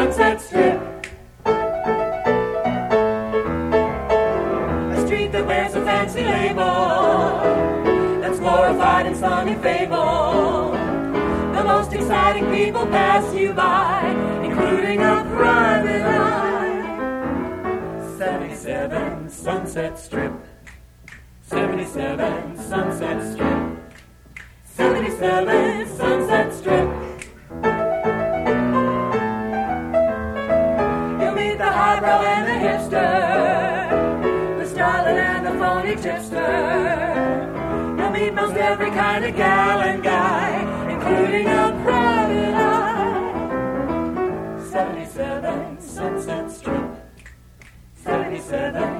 Sunset Strip. A street that wears a fancy label, that's glorified in sunny fable. The most exciting people pass you by, including a private eye. 77 Sunset Strip. 77 Sunset Strip. 77 Sunset Strip. You'll meet the highbrow and the hipster, the styling and the phony tipster. You'll meet most every kind of gal and guy, including a private eye. 77 Sunset Strip. 77